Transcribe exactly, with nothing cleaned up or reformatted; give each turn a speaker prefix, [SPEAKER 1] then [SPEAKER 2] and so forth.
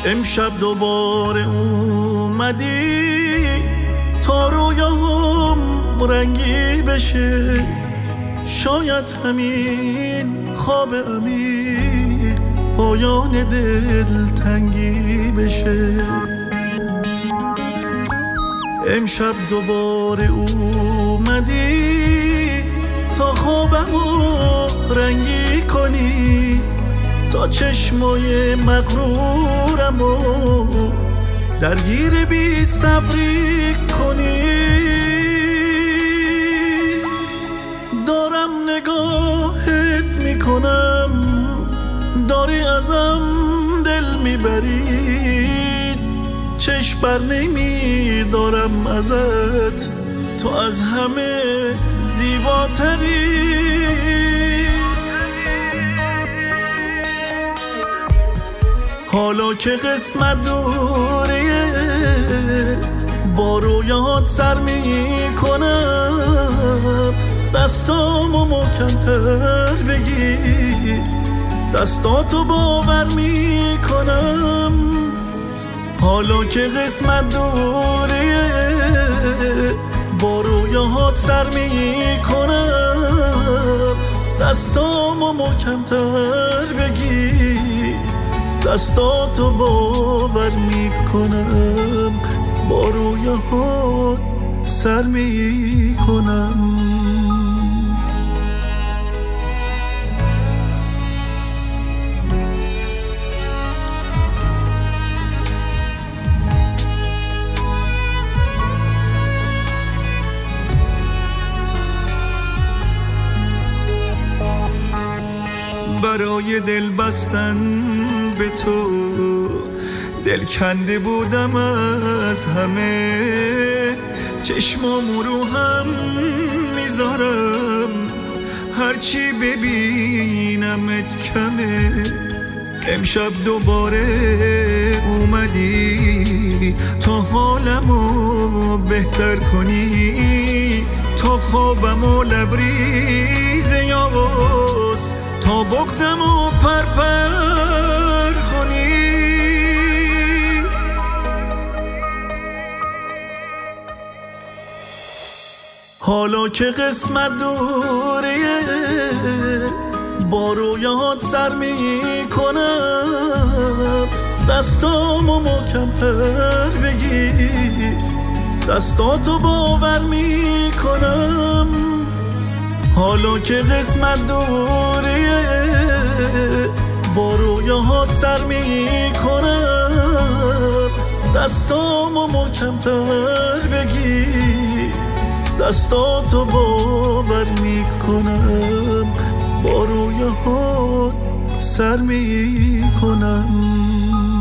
[SPEAKER 1] امشب دوباره اومدی تا رویاهم رنگی بشه، شاید همین خواب عمیق پایان دلتنگی بشه. امشب دوباره اومدی تا خوابمو رنگی کنی، تا چشمای مغرورمو درگیر بی صبری کنی. دارم نگاهت میکنم، داری ازم دل میبری، چشم بر نمیدارم ازت، تو از همه زیباتری. حالا که قسمت دوریه با رویات سر میکنم، دستامو محکم‌تر بگیر، دستاتو باور میکنم. حالا که قسمت دوریه با رویاهات سر میکنم، دستامو محکم‌تر بگیر، دستاتو باور میکنم، با رویاهات سر میکنم. برای دل بستن به تو دل کنده بودم از همه، چشمامو رو هم میذارم، هرچی ببینمت کمه. امشب دوباره اومدی تا حالمو بهتر کنی، تا خوابمو لبریز یاس، تا بغزمو پرپر کنی. حالا که قسمت دوریه با رویات سر میکنم، دستامو محکم‌تر بگیر، دستاتو باور میکنم. حالا که قسمت دوریه با رویاهات سر میکنم، دستامو محکم‌تر بگیر، دستاتو باور میکنم، با رویاهات سر میکنم.